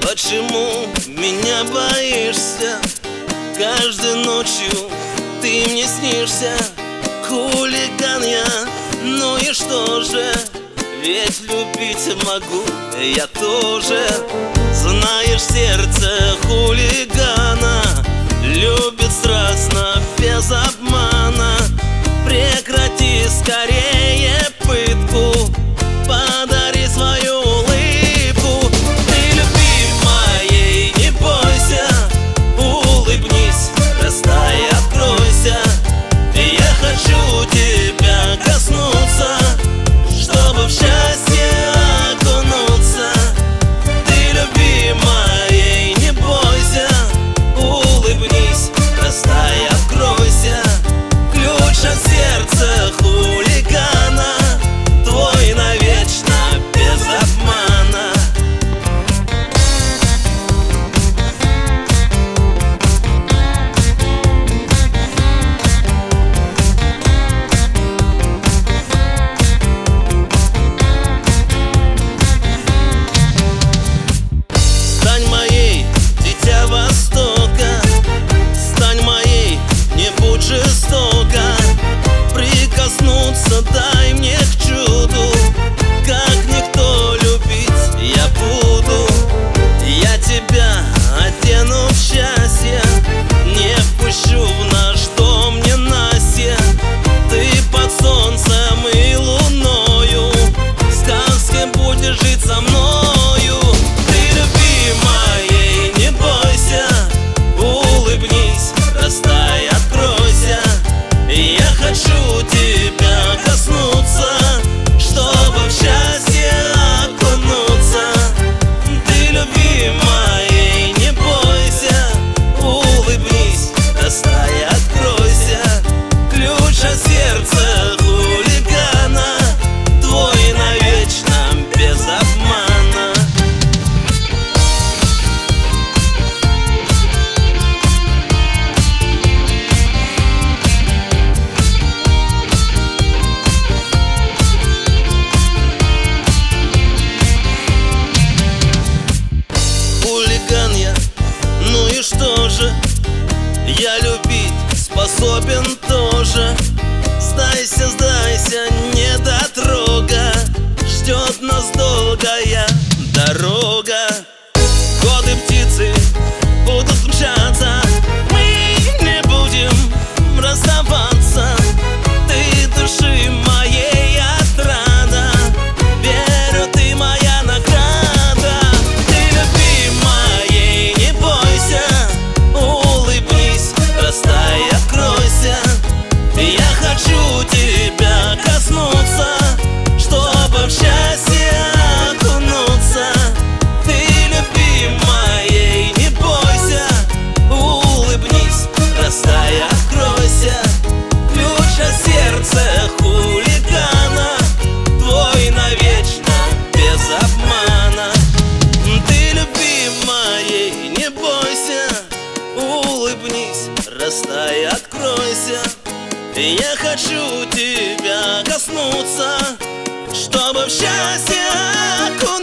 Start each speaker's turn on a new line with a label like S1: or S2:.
S1: Почему меня боишься? Каждой ночью ты мне снишься. Хулиган я, ну и что же? Ведь любить могу я тоже. Знаешь, сердце хулигана любит страстно, без обмана. Прекрати скорее пытку, подари свою улыбку. Ты люби моей, не бойся, улыбнись, растай, откройся. Я хочу тебя коснуться, чтобы в счастье окунуться. Ты люби моей, не бойся, улыбнись, растай, откройся. Ключ от сердца хулигана твой навечно, без обмана. Стань моей, дитя Востока, стань моей, не будь жестока. Прикоснуться дай мне к чуду, как никто любить я буду. Я тебя одену в счастье, не впущу в наш дом ненастье. Ты под солнцем и луною в сказке будешь жить со мною. Ты люби моей, не бойся, улыбнись, растай, откройся. Я хочу тебя коснуться, чтобы в счастье окунуться. Ты люби моей, не бойся, улыбнись, растай, откройся. Ключ от сердца хулигана твой навечно, без обмана. Хулиган я, ну и что же? Я любить способен тоже. Сдайся, сдайся, недотрога, ждет нас долгая дорога. Годы птицы будут мчаться, мы не будем расставаться. Ты души моей отрада, верю, ты моя награда. Ты люби моей, не бойся, улыбнись, растай, откройся. Я хочу тебя коснуться, чтобы в счастье окунуться. Ты люби моей, не бойся, улыбнись, растай, откройся. Ключ от сердца хулигана твой навечно, без обмана. Ты люби моей, не бойся, улыбнись, растай, откройся. Я хочу тебя коснуться, чтобы в счастье окунуться.